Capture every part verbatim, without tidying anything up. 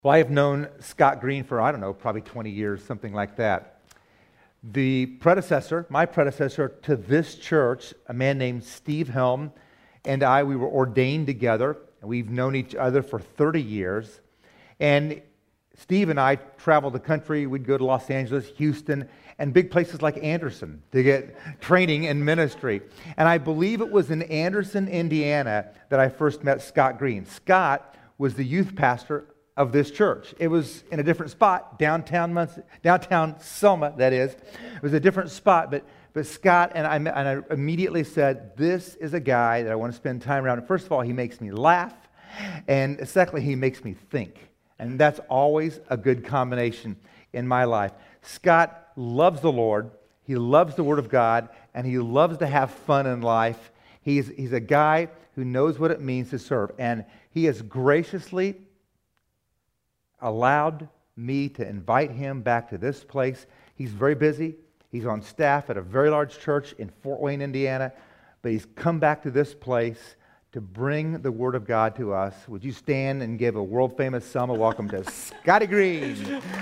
Well, I have known Scott Green for, I don't know, probably twenty years, something like that. The predecessor, my predecessor to this church, a man named Steve Helm, and I, we were ordained together, and we've known each other for thirty years. And Steve and I traveled the country. We'd go to Los Angeles, Houston, and big places like Anderson to get training in ministry. And I believe it was in Anderson, Indiana, that I first met Scott Green. Scott was the youth pastor of this church. It was in a different spot, downtown Muncie, downtown Selma, that is. It was a different spot, but but Scott and I, and I immediately said, this is a guy that I want to spend time around. First of all, he makes me laugh, and secondly, he makes me think. And that's always a good combination in my life. Scott loves the Lord, he loves the Word of God, and he loves to have fun in life. He's, he's a guy who knows what it means to serve, and he has graciously allowed me to invite him back to this place. He's very busy. He's on staff at a very large church in Fort Wayne, Indiana, but he's come back to this place to bring the Word of God to us. Would you stand and give a world-famous Selma welcome to Scotty Green?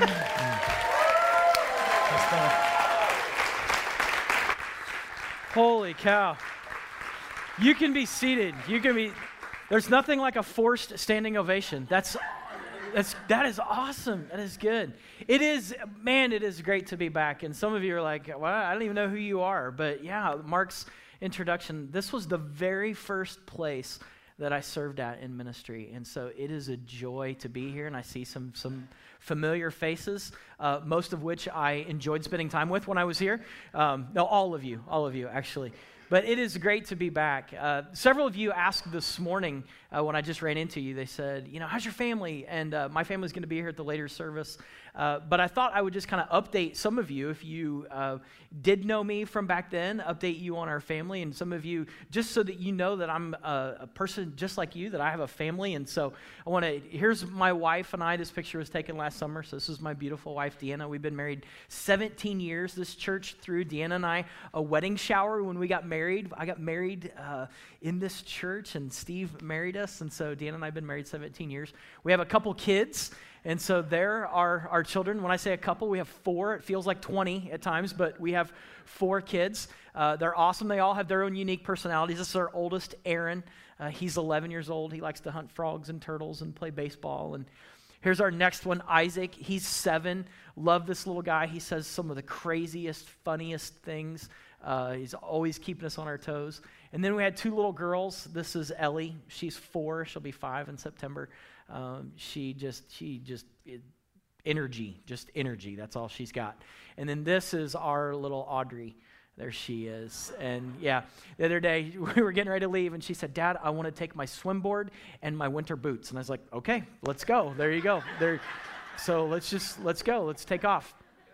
Holy cow. You can be seated. You can be, there's nothing like a forced standing ovation. That's That's, that is awesome. That is good. It is, man, it is great to be back. And some of you are like, well, I don't even know who you are. But yeah, Mark's introduction, this was the very first place that I served at in ministry. And so it is a joy to be here. And I see some some familiar faces, uh, most of which I enjoyed spending time with when I was here. Um, no, all of you, all of you, actually. But it is great to be back. Uh, several of you asked this morning uh, when I just ran into you, they said, you know, how's your family? And uh, my family's going to be here at the later service. Uh, but I thought I would just kind of update some of you, if you uh, did know me from back then, update you on our family. And some of you, just so that you know that I'm a, a person just like you, that I have a family. And so I want to, here's my wife and I. This picture was taken last summer. So this is my beautiful wife, Deanna. We've been married seventeen years. This church threw Deanna and I a wedding shower when we got married. I got married uh, in this church, and Steve married us. And so Deanna and I have been married seventeen years. We have a couple kids. And so there are our children. When I say a couple, we have four. It feels like twenty at times, but we have four kids. Uh, they're awesome. They all have their own unique personalities. This is our oldest, Aaron. Uh, he's eleven years old. He likes to hunt frogs and turtles and play baseball. And here's our next one, Isaac. He's seven. Love this little guy. He says some of the craziest, funniest things. Uh, he's always keeping us on our toes. And then we had two little girls. This is Ellie. She's four. She'll be five in September. Um, she just, she just, it, energy, just energy. That's all she's got. And then this is our little Audrey. There she is. And yeah, the other day we were getting ready to leave and she said, Dad, I want to take my swim board and my winter boots. And I was like, okay, let's go. There you go. There. So let's just, let's go. Let's take off.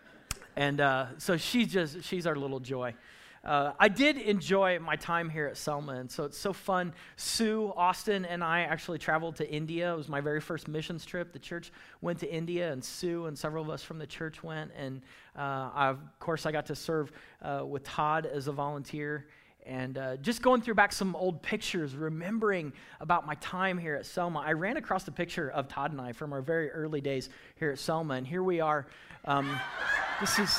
And uh, so she's just, she's our little joy. Uh, I did enjoy my time here at Selma, and so it's so fun. Sue, Austin, and I actually traveled to India. It was my very first missions trip. The church went to India, and Sue and several of us from the church went. And uh, I, of course, I got to serve uh, with Todd as a volunteer. And uh, just going through back some old pictures, remembering about my time here at Selma, I ran across a picture of Todd and I from our very early days here at Selma, and here we are. Um, this is...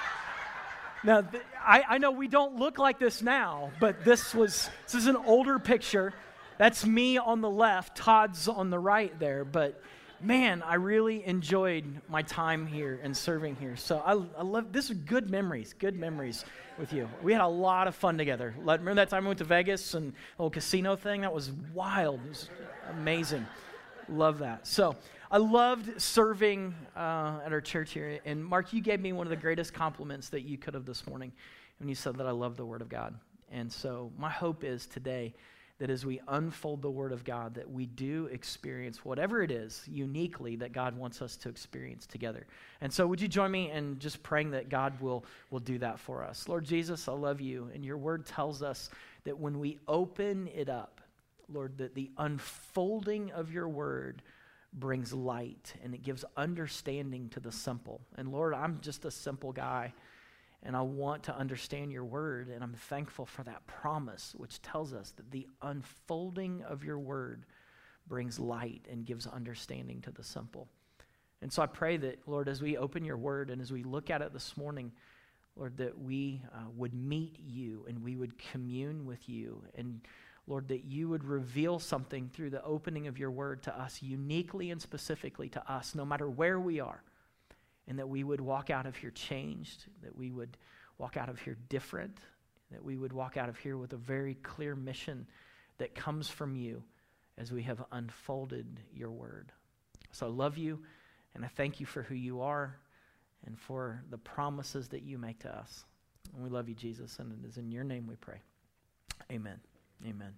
Now, th- I, I know we don't look like this now, but this was, this is an older picture. That's me on the left, Todd's on the right there. But man, I really enjoyed my time here and serving here. So I, I love, this is good memories, good memories with you. We had a lot of fun together. Remember that time we went to Vegas and a little casino thing? That was wild. It was amazing. Love that. So I loved serving uh, at our church here. And Mark, you gave me one of the greatest compliments that you could have this morning when you said that I love the Word of God. And so my hope is today that as we unfold the Word of God, that we do experience whatever it is uniquely that God wants us to experience together. And so would you join me in just praying that God will, will do that for us? Lord Jesus, I love you. And your Word tells us that when we open it up, Lord, that the unfolding of your Word brings light, and it gives understanding to the simple. And Lord, I'm just a simple guy, and I want to understand your word, and I'm thankful for that promise, which tells us that the unfolding of your word brings light and gives understanding to the simple. And so I pray that, Lord, as we open your word and as we look at it this morning, Lord, that we uh, would meet you and we would commune with you. And Lord, that you would reveal something through the opening of your word to us, uniquely and specifically to us, no matter where we are. And that we would walk out of here changed, that we would walk out of here different, that we would walk out of here with a very clear mission that comes from you as we have unfolded your word. So I love you, and I thank you for who you are and for the promises that you make to us. And we love you, Jesus, and it is in your name we pray. Amen. Amen.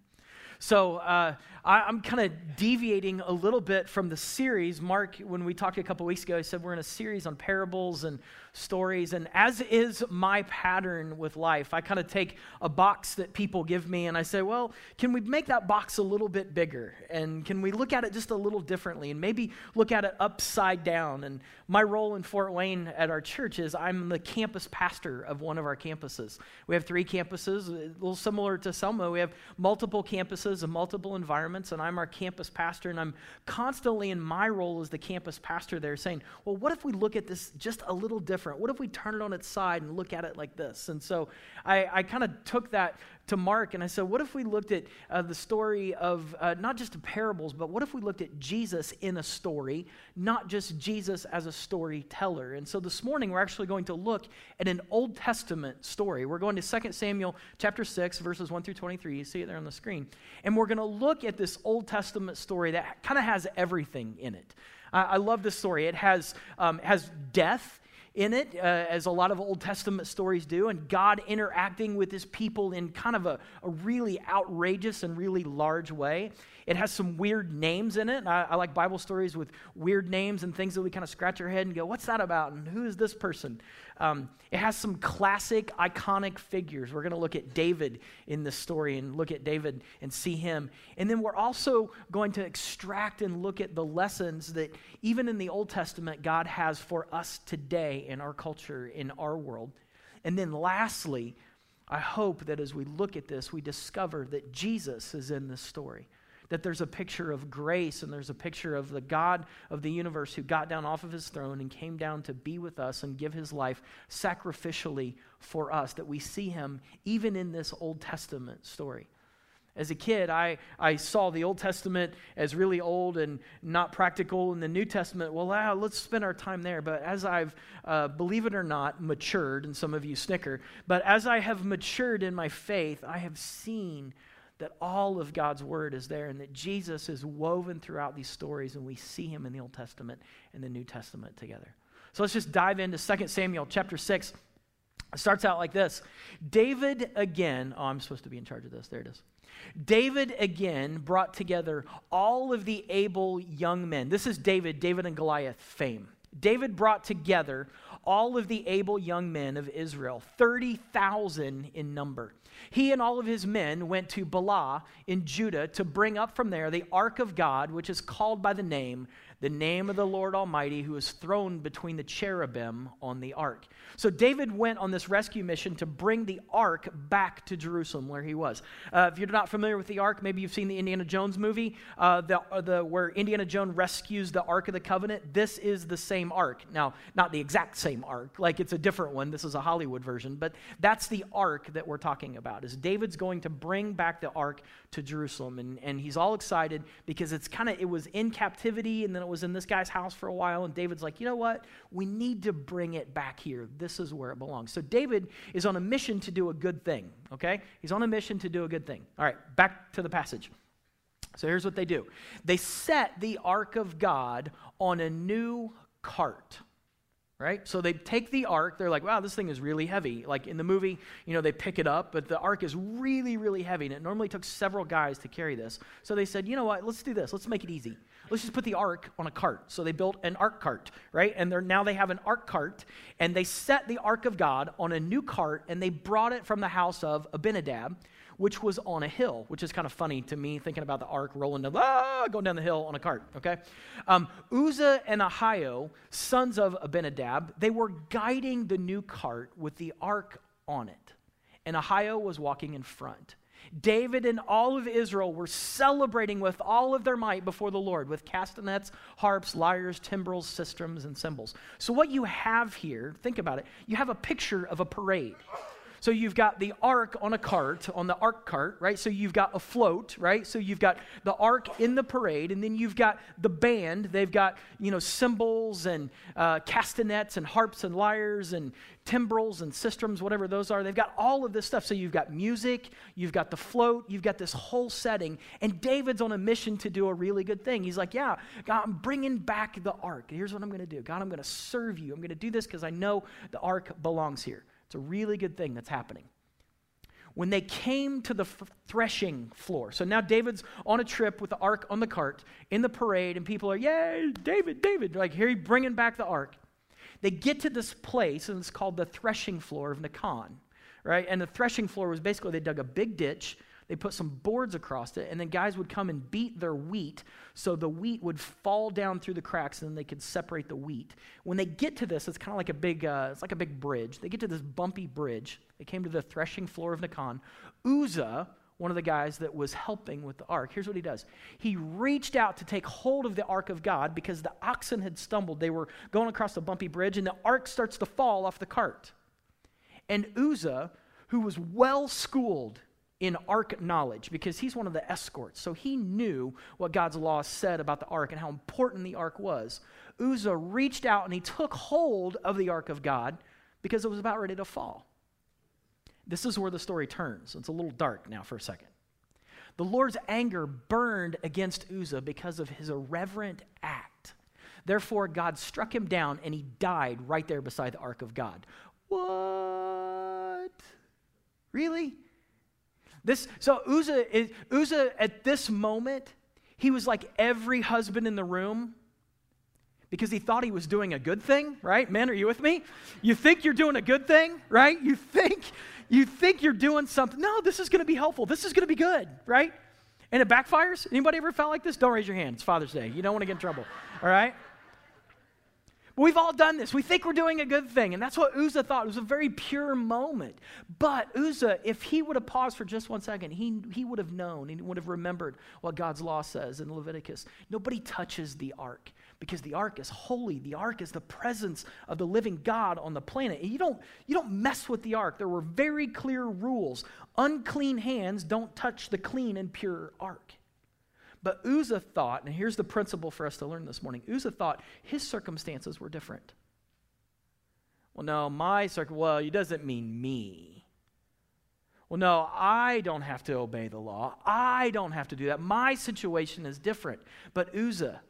So uh, I, I'm kind of deviating a little bit from the series. Mark, when we talked a couple weeks ago, he said we're in a series on parables and stories. And as is my pattern with life, I kind of take a box that people give me and I say, well, can we make that box a little bit bigger? And can we look at it just a little differently and maybe look at it upside down? And my role in Fort Wayne at our church is I'm the campus pastor of one of our campuses. We have three campuses, a little similar to Selma. We have multiple campuses and multiple environments, and I'm our campus pastor, and I'm constantly in my role as the campus pastor there saying, well, what if we look at this just a little different? What if we turn it on its side and look at it like this? And so I, I kind of took that to Mark, and I said, what if we looked at uh, the story of uh, not just the parables, but what if we looked at Jesus in a story, not just Jesus as a storyteller? And so this morning, we're actually going to look at an Old Testament story. We're going to Second Samuel chapter six, verses one through twenty-three. You see it there on the screen. And we're going to look at this Old Testament story that kind of has everything in it. Uh, I love this story. It has, um, has death in it, uh, as a lot of Old Testament stories do, and God interacting with his people in kind of a, a really outrageous and really large way. It has some weird names in it. I, I like Bible stories with weird names and things that we kind of scratch our head and go, what's that about? And who is this person? Um, it has some classic, iconic figures. We're going to look at David in this story and look at David and see him. And then we're also going to extract and look at the lessons that even in the Old Testament, God has for us today in our culture, in our world. And then lastly, I hope that as we look at this, we discover that Jesus is in this story. That there's a picture of grace and there's a picture of the God of the universe who got down off of his throne and came down to be with us and give his life sacrificially for us, that we see him even in this Old Testament story. As a kid, I, I saw the Old Testament as really old and not practical, and the New Testament, well, ah, let's spend our time there. But as I've, uh, believe it or not, matured, and some of you snicker, but as I have matured in my faith, I have seen that all of God's word is there and that Jesus is woven throughout these stories, and we see him in the Old Testament and the New Testament together. So let's just dive into Second Samuel chapter six. It starts out like this. David again, oh, I'm supposed to be in charge of this. There it is. David again brought together all of the able young men. This is David, David and Goliath fame. David brought together all of the able young men of Israel, thirty thousand in number. He and all of his men went to Baalah in Judah to bring up from there the ark of God, which is called by the name, the name of the Lord Almighty, who is thrown between the cherubim on the ark. So David went on this rescue mission to bring the ark back to Jerusalem where he was. Uh, if you're not familiar with the ark, maybe you've seen the Indiana Jones movie, uh, the, the, where Indiana Jones rescues the Ark of the Covenant. This is the same ark. Now, not the exact same ark, like it's a different one. This is a Hollywood version, but that's the ark that we're talking about, is David's going to bring back the ark to Jerusalem, and, and he's all excited because it's kind of, it was in captivity, and then it was in this guy's house for a while, and David's like, you know what? We need to bring it back here. This is where it belongs. So David is on a mission to do a good thing, okay? He's on a mission to do a good thing. All right, back to the passage. So here's what they do. They set the ark of God on a new cart. Right? So they take the ark, they're like, wow, this thing is really heavy. Like in the movie, you know, they pick it up, but the ark is really, really heavy, and it normally took several guys to carry this. So they said, you know what, let's do this. Let's make it easy. Let's just put the ark on a cart. So they built an ark cart, right? And they're now they have an ark cart, and they set the ark of God on a new cart, and they brought it from the house of Abinadab, which was on a hill, which is kind of funny to me, thinking about the ark rolling down, ah, going down the hill on a cart, okay? Um, Uzzah and Ahio, sons of Abinadab, they were guiding the new cart with the ark on it. And Ahio was walking in front. David and all of Israel were celebrating with all of their might before the Lord with castanets, harps, lyres, timbrels, sistrums, and cymbals. So what you have here, think about it, you have a picture of a parade. So you've got the ark on a cart, on the ark cart, right? So you've got a float, right? So you've got the ark in the parade, and then you've got the band. They've got, you know, cymbals and uh, castanets and harps and lyres and timbrels and sistrums, whatever those are. They've got all of this stuff. So you've got music, you've got the float, you've got this whole setting, and David's on a mission to do a really good thing. He's like, yeah, God, I'm bringing back the ark. Here's what I'm going to do. God, I'm going to serve you. I'm going to do this because I know the ark belongs here. It's a really good thing that's happening. When they came to the f- threshing floor, so now David's on a trip with the ark on the cart in the parade, and people are, yay, David, David. Like, here, he's bringing back the ark. They get to this place, and it's called the threshing floor of Nacon, right? And the threshing floor was basically they dug a big ditch, they put some boards across it, and then guys would come and beat their wheat so the wheat would fall down through the cracks and then they could separate the wheat. When they get to this, it's kind of like a big, uh, it's like a big bridge. They get to this bumpy bridge. They came to the threshing floor of Nacon. Uzzah, one of the guys that was helping with the ark, here's what he does. He reached out to take hold of the ark of God because the oxen had stumbled. They were going across the bumpy bridge, and the ark starts to fall off the cart. And Uzzah, who was well-schooled in ark knowledge, because he's one of the escorts, so he knew what God's law said about the ark and how important the ark was. Uzzah reached out and he took hold of the ark of God because it was about ready to fall. This is where the story turns. It's a little dark now for a second. The Lord's anger burned against Uzzah because of his irreverent act. Therefore, God struck him down and he died right there beside the ark of God. What? Really? This, so Uzzah, is, Uzzah at this moment, he was like every husband in the room because he thought he was doing a good thing, right? Men, are you with me? You think you're doing a good thing, right? You think, you think you're doing something. No, this is going to be helpful. This is going to be good, right? And it backfires? Anybody ever felt like this? Don't raise your hand. It's Father's Day. You don't want to get in trouble, all right? We've all done this. We think we're doing a good thing, and that's what Uzzah thought. It was a very pure moment. But Uzzah, if he would have paused for just one second, he, he would have known, he would have remembered what God's law says in Leviticus. Nobody touches the ark because the ark is holy. The ark is the presence of the living God on the planet. And you don't, you don't mess with the ark. There were very clear rules. Unclean hands don't touch the clean and pure ark. But Uzzah thought, and here's the principle for us to learn this morning, Uzzah thought his circumstances were different. Well, no, my circum, well, it doesn't mean me. Well, no, I don't have to obey the law. I don't have to do that. My situation is different. But Uzzah,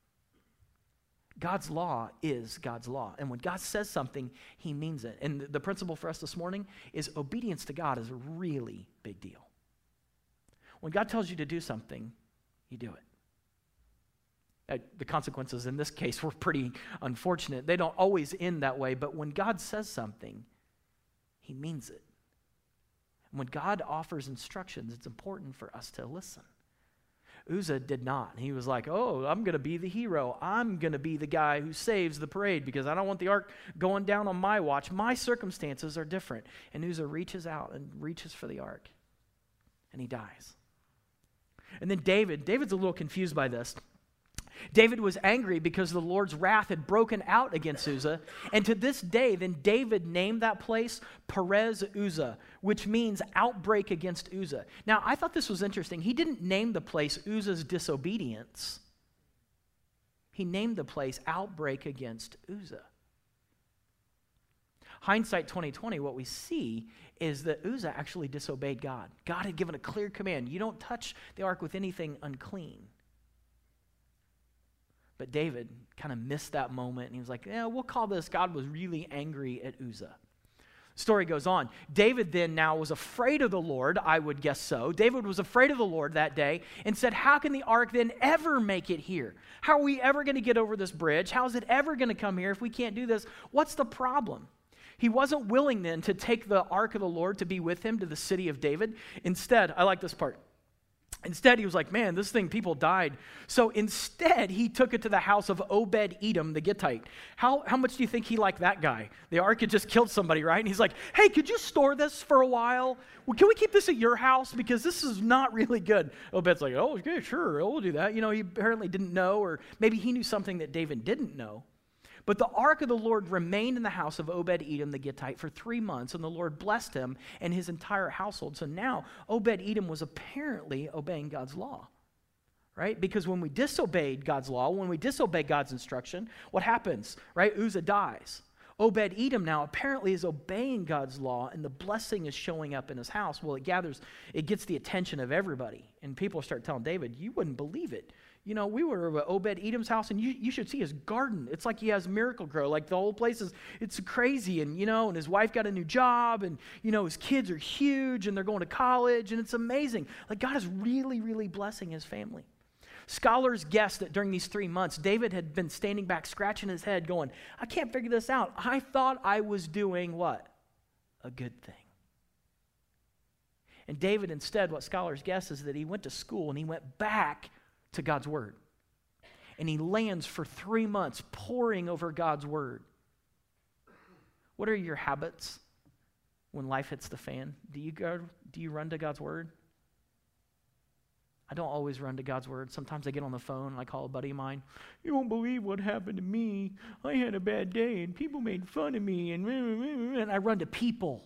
God's law is God's law. And when God says something, he means it. And the principle for us this morning is obedience to God is a really big deal. When God tells you to do something, you do it. Uh, the consequences in this case were pretty unfortunate. They don't always end that way, but when God says something, he means it. And when God offers instructions, it's important for us to listen. Uzzah did not. He was like, oh, I'm going to be the hero. I'm going to be the guy who saves the parade because I don't want the ark going down on my watch. My circumstances are different. And Uzzah reaches out and reaches for the ark, and he dies. And then David, David's a little confused by this. David was angry because the Lord's wrath had broken out against Uzzah. And to this day, then David named that place Perez Uzzah, which means outbreak against Uzzah. Now, I thought this was interesting. He didn't name the place Uzzah's disobedience. He named the place outbreak against Uzzah. Hindsight twenty twenty, what we see is that Uzzah actually disobeyed God. God had given a clear command. You don't touch the ark with anything unclean. But David kind of missed that moment, and he was like, yeah, we'll call this, God was really angry at Uzzah. Story goes on. David then now was afraid of the Lord, I would guess so. David was afraid of the Lord that day and said, how can the ark then ever make it here? How are we ever going to get over this bridge? How is it ever going to come here if we can't do this? What's the problem? He wasn't willing then to take the ark of the Lord to be with him to the city of David. Instead, I like this part. Instead, he was like, man, this thing, people died. So instead, he took it to the house of Obed-Edom, the Gittite. How, how much do you think he liked that guy? The ark had just killed somebody, right? And he's like, hey, could you store this for a while? Well, can we keep this at your house? Because this is not really good. Obed's like, oh, okay, sure, we'll do that. You know, he apparently didn't know, or maybe he knew something that David didn't know. But the ark of the Lord remained in the house of Obed-Edom the Gittite for three months, and the Lord blessed him and his entire household. So now Obed-Edom was apparently obeying God's law, right? Because when we disobeyed God's law, when we disobey God's instruction, what happens, right? Uzzah dies. Obed-Edom now apparently is obeying God's law, and the blessing is showing up in his house. Well, it gathers, it gets the attention of everybody, and people start telling David, you wouldn't believe it. You know, we were at Obed-Edom's house, and you, you should see his garden. It's like he has Miracle-Gro. Like, the whole place is, it's crazy. And, you know, and his wife got a new job, and, you know, his kids are huge, and they're going to college, and it's amazing. Like, God is really, really blessing his family. Scholars guess that during these three months, David had been standing back, scratching his head, going, I can't figure this out. I thought I was doing what? A good thing. And David, instead, what scholars guess is that he went to school, and he went back to God's word. And he lands for three months poring over God's word. What are your habits when life hits the fan? Do you go, do you run to God's word? I don't always run to God's word. Sometimes I get on the phone and I call a buddy of mine. You won't believe what happened to me. I had a bad day and people made fun of me, and, and I run to people.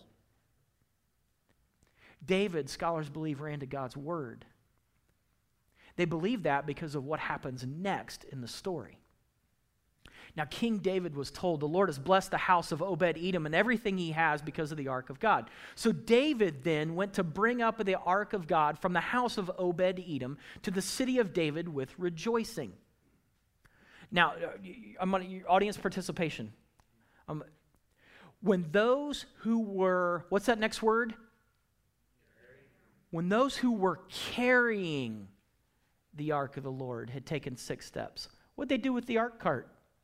David, scholars believe, ran to God's word. They believe that because of what happens next in the story. Now, King David was told, the Lord has blessed the house of Obed-Edom and everything he has because of the ark of God. So David then went to bring up the ark of God from the house of Obed-Edom to the city of David with rejoicing. Now, I'm on audience participation. Um, when those who were, what's that next word? When those who were carrying the ark of the Lord had taken six steps, what'd they do with the ark cart?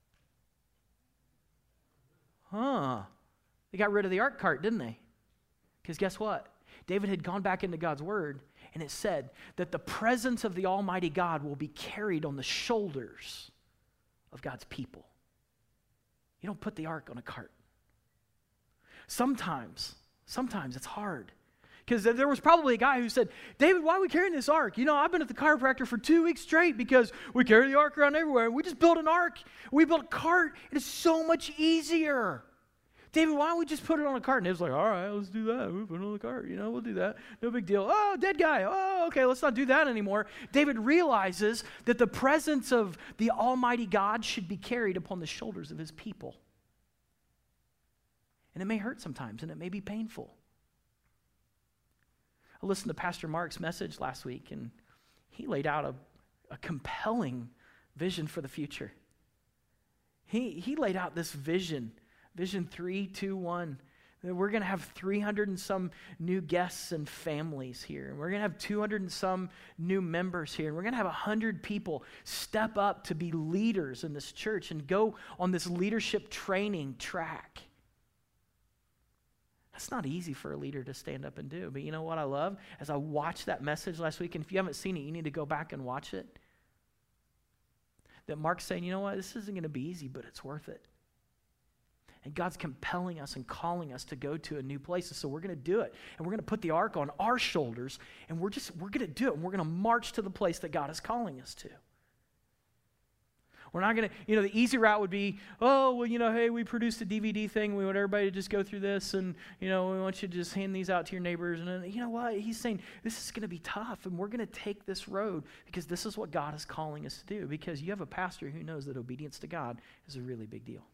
Huh. They got rid of the ark cart, didn't they? Because guess what? David had gone back into God's word, and it said that the presence of the Almighty God will be carried on the shoulders of God's people. You don't put the ark on a cart. Sometimes, sometimes it's hard. Because there was probably a guy who said, David, why are we carrying this ark? You know, I've been at the chiropractor for two weeks straight because we carry the ark around everywhere. We just built an ark. We built a cart. It is so much easier. David, why don't we just put it on a cart? And David's like, all right, let's do that. We'll put it on the cart. You know, we'll do that. No big deal. Oh, dead guy. Oh, okay, let's not do that anymore. David realizes that the presence of the Almighty God should be carried upon the shoulders of his people. And it may hurt sometimes, and it may be painful. I listened to Pastor Mark's message last week, and he laid out a, a compelling vision for the future. He, he laid out this vision, vision three, two, one, that we're going to have three hundred and some new guests and families here. And we're going to have two hundred and some new members here. And we're going to have one hundred people step up to be leaders in this church and go on this leadership training track. That's not easy for a leader to stand up and do. But you know what I love? As I watched that message last week, and if you haven't seen it, you need to go back and watch it. That Mark's saying, you know what? This isn't going to be easy, but it's worth it. And God's compelling us and calling us to go to a new place. And so we're going to do it. And we're going to put the ark on our shoulders. And we're just, we're going to do it. And we're going to march to the place that God is calling us to. We're not going to, you know, the easy route would be, oh, well, you know, hey, we produced a D V D thing. We want everybody to just go through this, and, you know, we want you to just hand these out to your neighbors. And then, you know what? He's saying this is going to be tough, and we're going to take this road because this is what God is calling us to do, because you have a pastor who knows that obedience to God is a really big deal.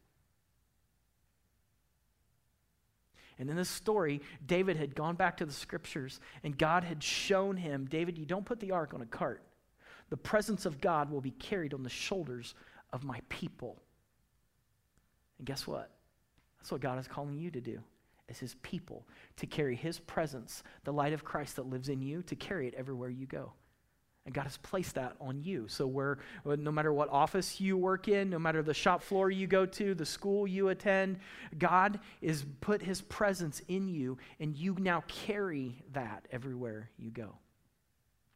And in this story, David had gone back to the scriptures, and God had shown him, David, you don't put the ark on a cart. The presence of God will be carried on the shoulders of my people. And guess what? That's what God is calling you to do as his people, to carry his presence, the light of Christ that lives in you, to carry it everywhere you go. And God has placed that on you. So where, no matter what office you work in, no matter the shop floor you go to, the school you attend, God has put his presence in you, and you now carry that everywhere you go.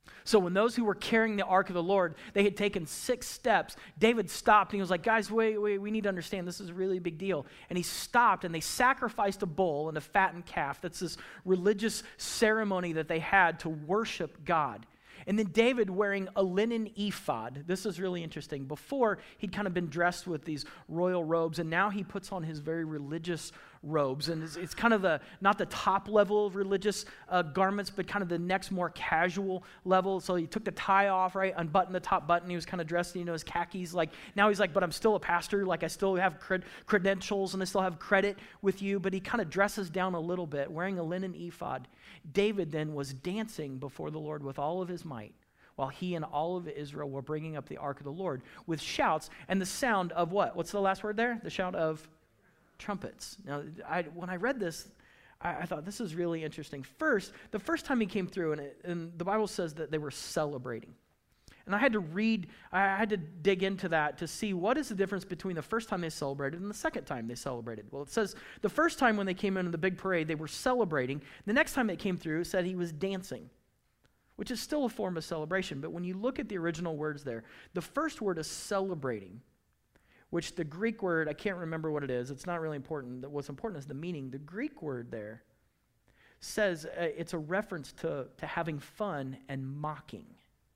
So when those who were carrying the ark of the Lord, they had taken six steps, David stopped and he was like, guys, wait, wait, we need to understand this is a really big deal. And he stopped and they sacrificed a bull and a fattened calf. That's this religious ceremony that they had to worship God. And then David wearing a linen ephod. This is really interesting. Before, he'd kind of been dressed with these royal robes, and now he puts on his very religious robes. And it's, it's kind of the, not the top level of religious uh, garments, but kind of the next more casual level. So he took the tie off, right, unbuttoned the top button. He was kind of dressed in, you know, his khakis. Like, now he's like, but I'm still a pastor. Like, I still have cred- credentials, and I still have credit with you. But he kind of dresses down a little bit, wearing a linen ephod. David then was dancing before the Lord with all of his might, while he and all of Israel were bringing up the ark of the Lord with shouts and the sound of what? What's the last word there? The shout of trumpets. Now, I, when I read this, I, I thought this is really interesting. First, the first time he came through, and, it, and the Bible says that they were celebrating. And I had to read, I had to dig into that to see what is the difference between the first time they celebrated and the second time they celebrated. Well, it says the first time when they came into the big parade, they were celebrating. The next time they came through, it said he was dancing, which is still a form of celebration. But when you look at the original words there, the first word is celebrating, which the Greek word, I can't remember what it is. It's not really important. What's important is the meaning. The Greek word there says uh, it's a reference to, to having fun and mocking.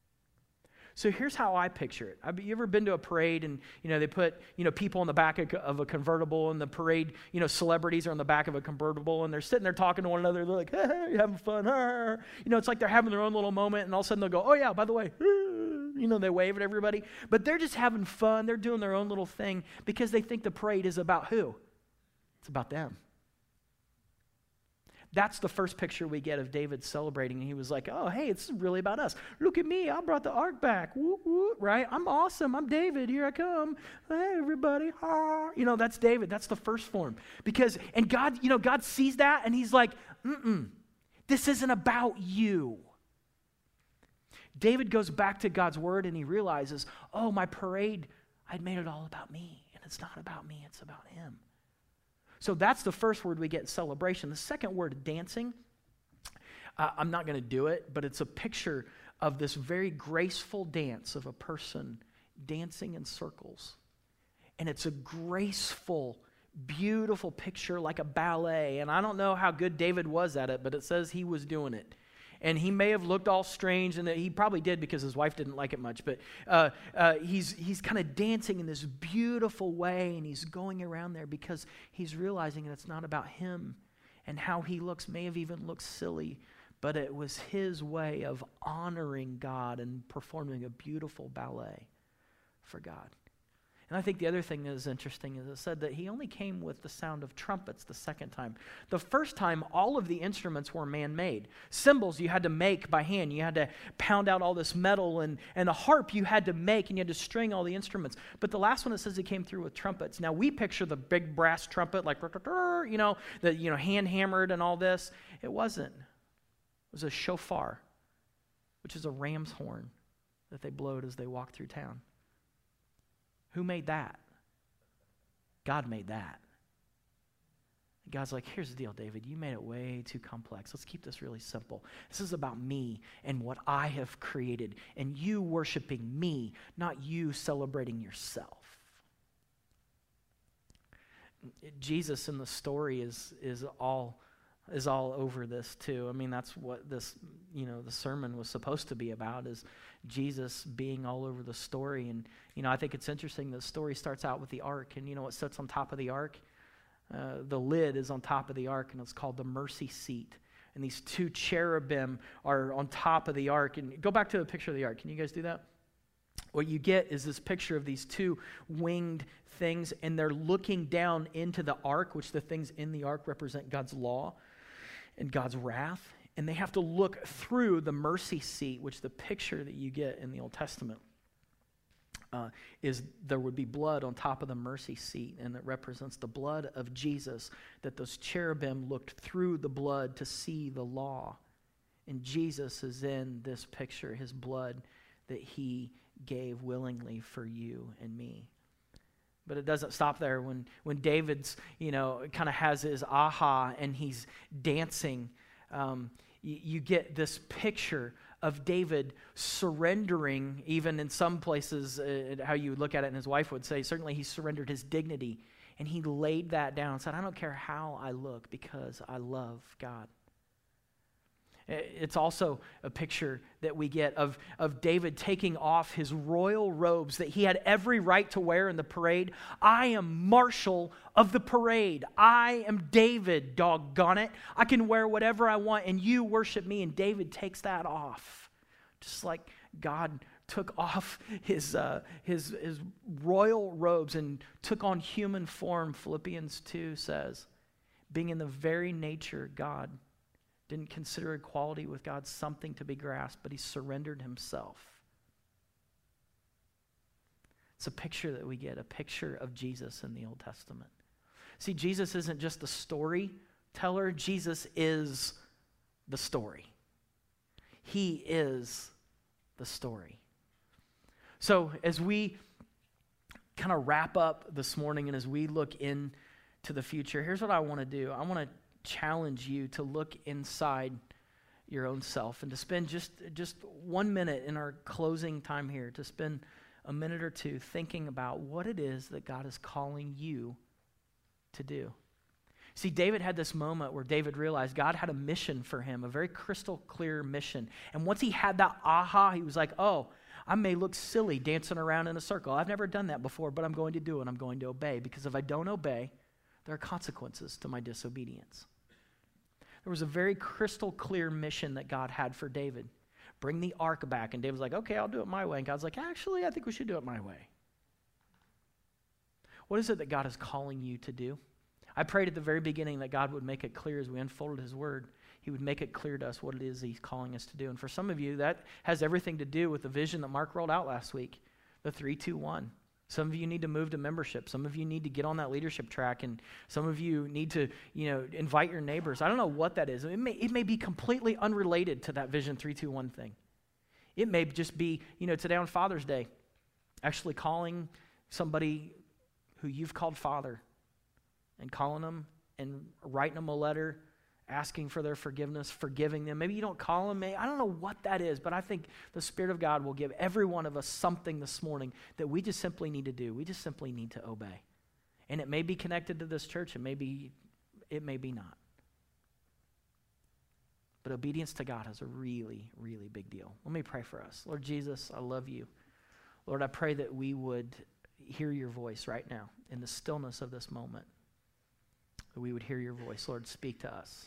So here's how I picture it. Have you ever been to a parade and, you know, they put, you know, people on the back of, of a convertible, and the parade, you know, celebrities are on the back of a convertible, and they're sitting there talking to one another. They're like, hey, you having fun? Huh? You know, it's like they're having their own little moment, and all of a sudden they'll go, oh yeah, by the way, you know, they wave at everybody. But they're just having fun. They're doing their own little thing because they think the parade is about who? It's about them. That's the first picture we get of David celebrating. And he was like, oh, hey, it's really about us. Look at me. I brought the ark back. Woo, woo, right? I'm awesome. I'm David. Here I come. Hey, everybody. Ah. You know, that's David. That's the first form. Because, and God, you know, God sees that and he's like, mm-mm, this isn't about you. David goes back to God's word and he realizes, oh, my parade, I'd made it all about me. And it's not about me. It's about him. So that's the first word we get, celebration. The second word, dancing, uh, I'm not going to do it, but it's a picture of this very graceful dance of a person dancing in circles. And it's a graceful, beautiful picture like a ballet. And I don't know how good David was at it, but it says he was doing it. And he may have looked all strange, and he probably did because his wife didn't like it much. But uh, uh, he's he's kind of dancing in this beautiful way, and he's going around there because he's realizing that it's not about him. And how he looks may have even looked silly, but it was his way of honoring God and performing a beautiful ballet for God. And I think the other thing that is interesting is it said that he only came with the sound of trumpets the second time. The first time, all of the instruments were man-made. Cymbals you had to make by hand. You had to pound out all this metal, and, and the harp you had to make, and you had to string all the instruments. But the last one, it says he came through with trumpets. Now, we picture the big brass trumpet, like, you know, the you know hand-hammered and all this. It wasn't. It was a shofar, which is a ram's horn that they blowed as they walked through town. Who made that? God made that. God's like, here's the deal, David. You made it way too complex. Let's keep this really simple. This is about me and what I have created, and you worshiping me, not you celebrating yourself. Jesus in the story is is all is all over this too. I mean, that's what this, you know, the sermon was supposed to be about, is Jesus being all over the story. And, you know, I think it's interesting. The story starts out with the ark, and you know what sits on top of the ark? Uh, the lid is on top of the ark, and it's called the mercy seat. And these two cherubim are on top of the ark. And go back to the picture of the ark. Can you guys do that? What you get is this picture of these two winged things, and they're looking down into the ark, which the things in the ark represent God's law and God's wrath. And they have to look through the mercy seat, which the picture that you get in the Old Testament uh, is there would be blood on top of the mercy seat, and it represents the blood of Jesus, that those cherubim looked through the blood to see the law. And Jesus is in this picture, his blood that he gave willingly for you and me. But it doesn't stop there. When when David's, you know, kind of has his aha and he's dancing, um, you, you get this picture of David surrendering, even in some places, uh, how you would look at it, and his wife would say, certainly he surrendered his dignity, and he laid that down and said, I don't care how I look because I love God. It's also a picture that we get of, of David taking off his royal robes that he had every right to wear in the parade. I am marshal of the parade. I am David, doggone it. I can wear whatever I want and you worship me. And David takes that off. Just like God took off his, uh, his, his royal robes and took on human form, Philippians two says, being in the very nature God. Didn't consider equality with God something to be grasped, but he surrendered himself. It's a picture that we get, a picture of Jesus in the Old Testament. See, Jesus isn't just a storyteller. Jesus is the story. He is the story. So as we kind of wrap up this morning and as we look into the future, here's what I want to do. I want to challenge you to look inside your own self and to spend just, just one minute in our closing time here, to spend a minute or two thinking about what it is that God is calling you to do. See, David had this moment where David realized God had a mission for him, a very crystal clear mission. And once he had that aha, he was like, oh, I may look silly dancing around in a circle. I've never done that before, but I'm going to do it. I'm going to obey, because if I don't obey, there are consequences to my disobedience. There was a very crystal clear mission that God had for David. Bring the ark back. And David was like, okay, I'll do it my way. And God's like, actually, I think we should do it my way. What is it that God is calling you to do? I prayed at the very beginning that God would make it clear as we unfolded his word. He would make it clear to us what it is he's calling us to do. And for some of you, that has everything to do with the vision that Mark rolled out last week, the three two one. Some of you need to move to membership. Some of you need to get on that leadership track. And some of you need to, you know, invite your neighbors. I don't know what that is. It may, it may be completely unrelated to that Vision three two one thing. It may just be, you know, today on Father's Day, actually calling somebody who you've called father and calling them and writing them a letter, asking for their forgiveness, forgiving them. Maybe you don't call them. I don't know what that is, but I think the Spirit of God will give every one of us something this morning that we just simply need to do. We just simply need to obey. And it may be connected to this church. It may be, it may be not. But obedience to God is a really, really big deal. Let me pray for us. Lord Jesus, I love you. Lord, I pray that we would hear your voice right now in the stillness of this moment. That we would hear your voice. Lord, speak to us.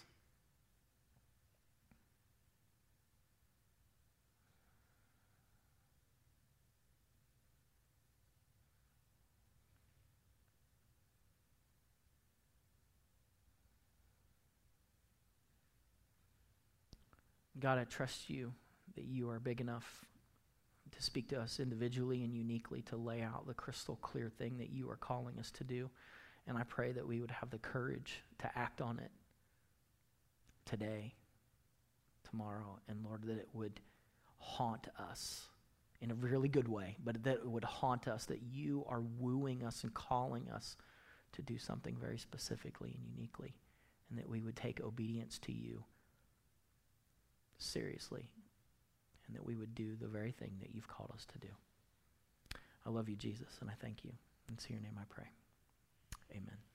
God, I trust you that you are big enough to speak to us individually and uniquely, to lay out the crystal clear thing that you are calling us to do. And I pray that we would have the courage to act on it today, tomorrow, and Lord, that it would haunt us in a really good way, but that it would haunt us, that you are wooing us and calling us to do something very specifically and uniquely, and that we would take obedience to you seriously, and that we would do the very thing that you've called us to do. I love you, Jesus, and I thank you. In your name I pray. Amen.